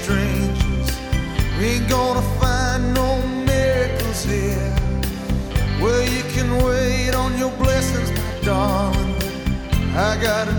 strangers. We ain't gonna find no miracles here. Well, you can wait on your blessings, my darling. I got a